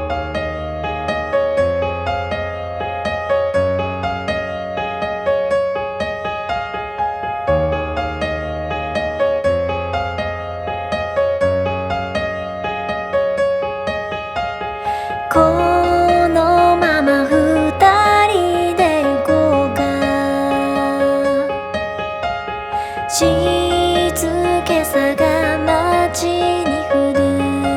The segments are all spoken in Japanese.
このまま二人で行こうか。静けさが街に降る。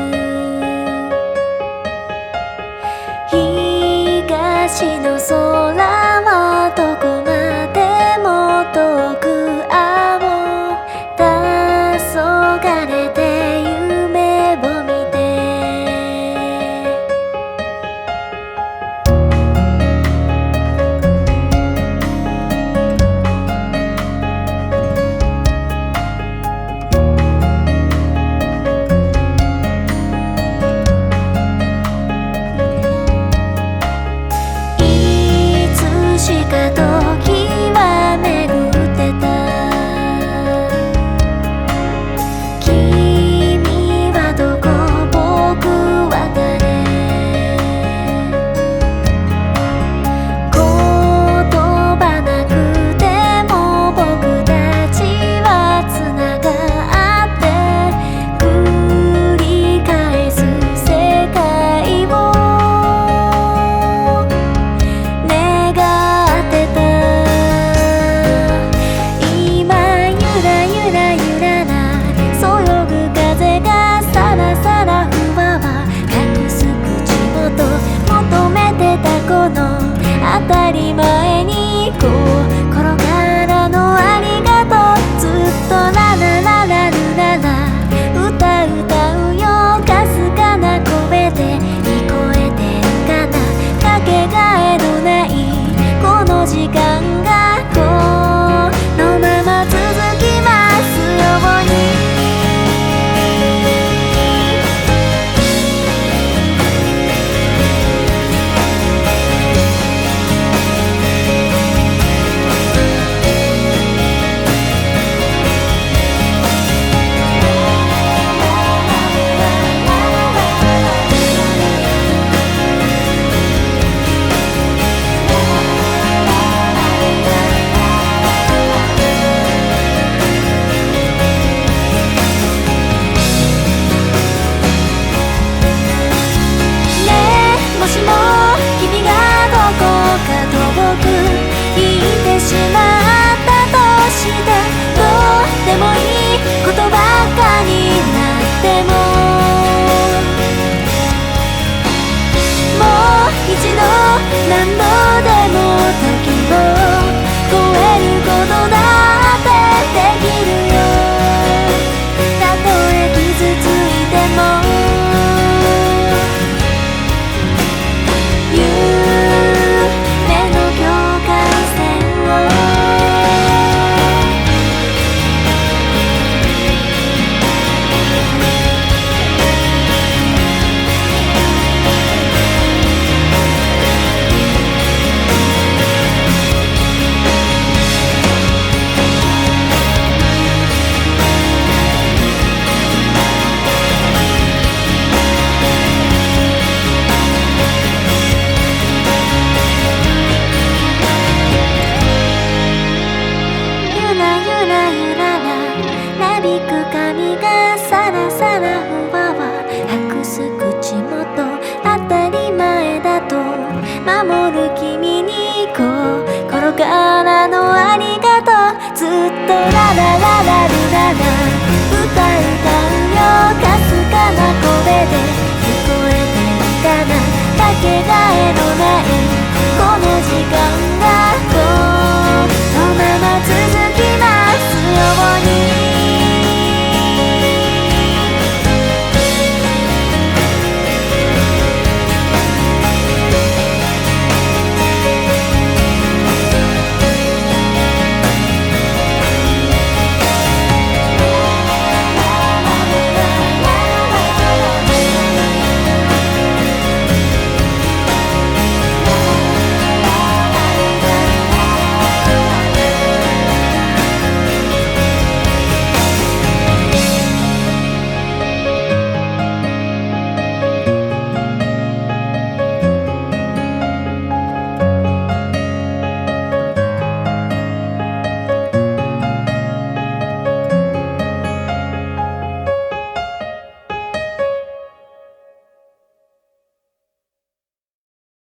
東の空はどこまでも遠く青。黄昏て夢を見て。当たり前に心からのありがとう。ずっとララララルララ歌うよ。かすかな声で聞こえてるかな。かけがえのないこの時間がこのまま続きますように。しまったとして、どうでもいいことばかになっても、もう一度何度でも時を超えることだってできるよ。たとえ傷ついても髪がサラサラふわわ隠す口元当たり前だと守る君に心からのありがとう。ずっとララララルララ歌うよ。かすかな声で